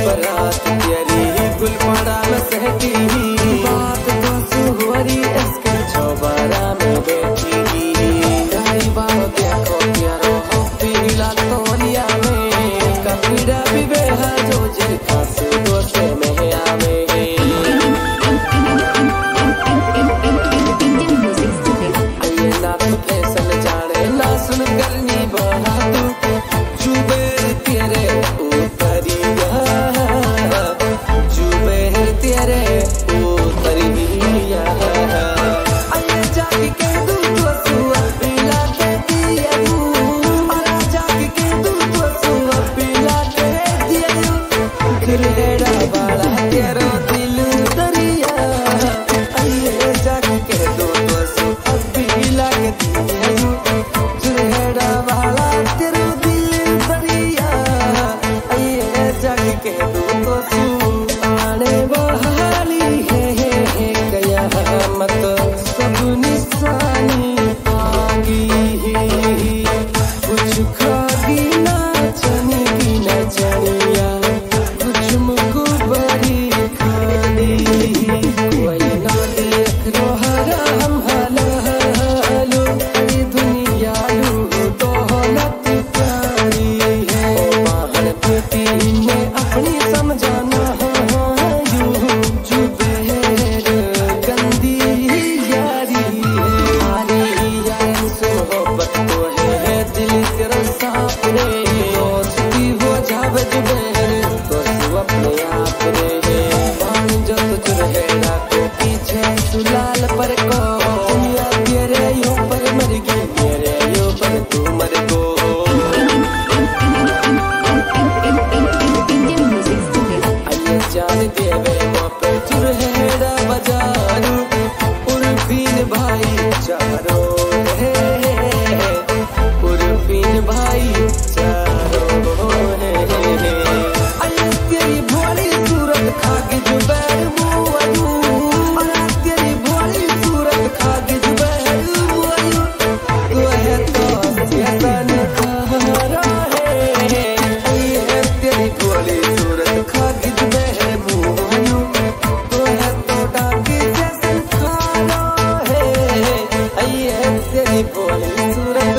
बारात तेरी गुलपाड़ा में सहती बात तो सुहरी इसके चौबारा में बैठी कई बार देखो प्यारो पीला तोलिया में कपड़ा भी बेहा जो जिनका से दोसे में आवे आइए ना तो फैशन जाने ना सुन करनी बात जुबे तेरे उतरिया जुबे तेरे उतरिया आइए जाके कह दूं तो सुआ पिला के दिया और जाके कह दूं तो सुआ पिला के दिया दिलेड़ा वाला तेरा दिल दरिया आइए जाके कह दूं तो सुआ पिला के दिया दिलेड़ा वाला तेरा दिल दरिया आइए जाके कह दूं तो सुआ आने वाली है कयामत सब निशानी आगी कुछ खागी ना चनेगी ना चनिया कुछ मुझको बड़ी खानी कोई ना देख रो हराम हलालो ये दुनिया लू दौलत प्यारी है बाहर बेटी ने अपनी समझाना यूं जुबेर गंदी यारी है हारी यार से मोहब्बत तो है दिल तेरा साफ रे दोस्ती हो जावे जुबेर तो तू अपने आप रे पान जो तुझ रहेगा तो पीछे सुलाल पर को दुनिया तेरे ऊपर मर गई मेरे ऊपर तू मर गो आइए जान देवे मोपे चुरहेड़ा बाजारू उर्फीन भाई चारो है उर्फीन भाई चारो है आइए तेरी भोली सूरत खाके जुबैर मुआयू और तेरी भोली सूरत खाके जुबैर मुआयू तो है तो सियासन खारा है आइए तेरी भोली सूरत खाके जुबैर मुआयू तो है तो डाकी जैसन खारा है आइए तेरी भोली सूरत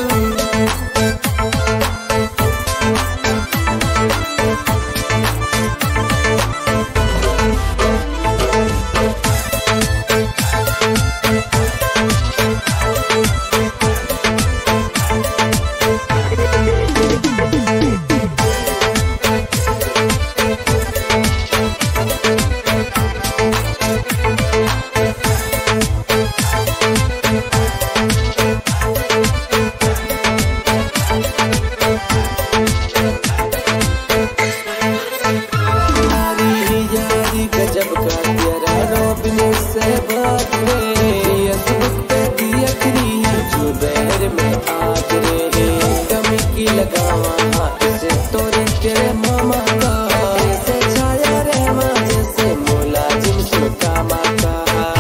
यारी गजब का तेरा रोबिन से बात रे फेसबुक पे दिया करी जुबैर में आज रे कमी की लगावा हाथ से तोरे तेरे मामा का ऐसे छाया रे माँ जैसे मुलाजिम सुका माता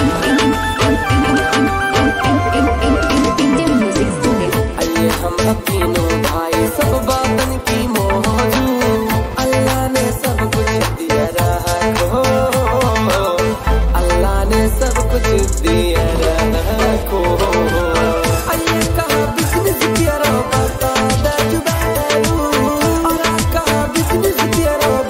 आइए हम अपनों भाई सब बातन की मौजू अल्लाह ने सब कुछ दिया रखो अल्लाह ने सब कुछ दिया रखो आइए कहा बिजनेस तेरा बता दे जुबैरू और कहा बिजनेस तेरा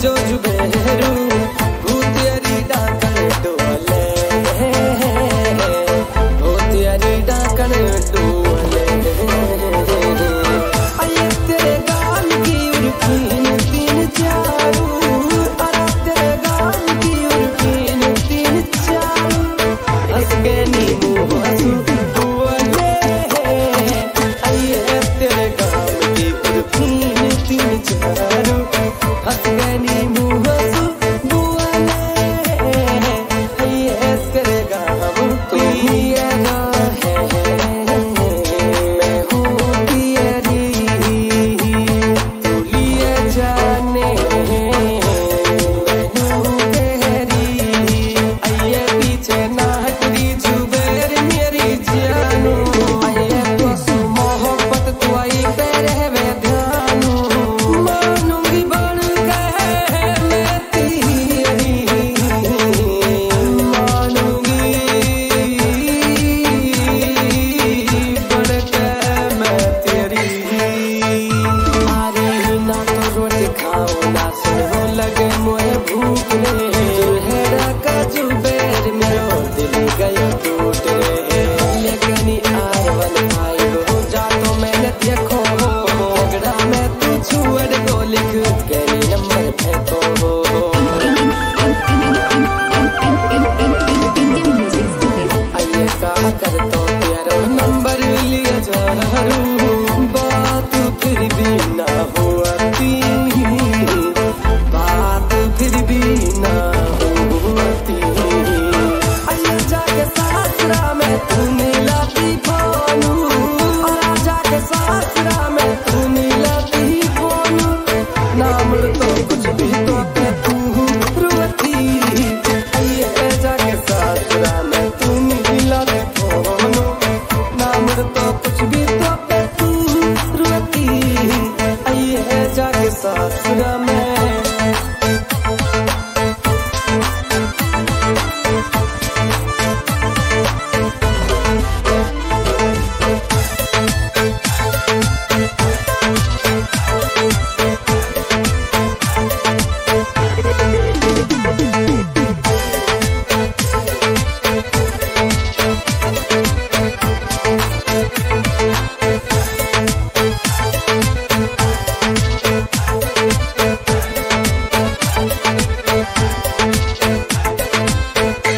जो जुबेरू भूतियरी डाकन डोले भूतियरी डाकन डोले आये तेरे गाल की उर्फीन तीन चारू अरे तेरे गाल की उर्फीन तीन चारू हंस के नीमू हंसू बोले आये तेरे गाल की उर्फीन तीन चारू हंस के नीमू हंसू बोले आये तेरे गाल पियना है मैं हूँ पियरी तू लिए जाने मैनू तेरी आइए पीछे ना हटरी जुबेर मेरी जानू आइए तो सु मोहब्बत तू आई पे रहवे ध्यानू मानूंगी बन के मैं तेरी मानूंगी बन के मैं तेरी अरे ना तो रोटी खाओ ना सुनो लगे मोए भूख ने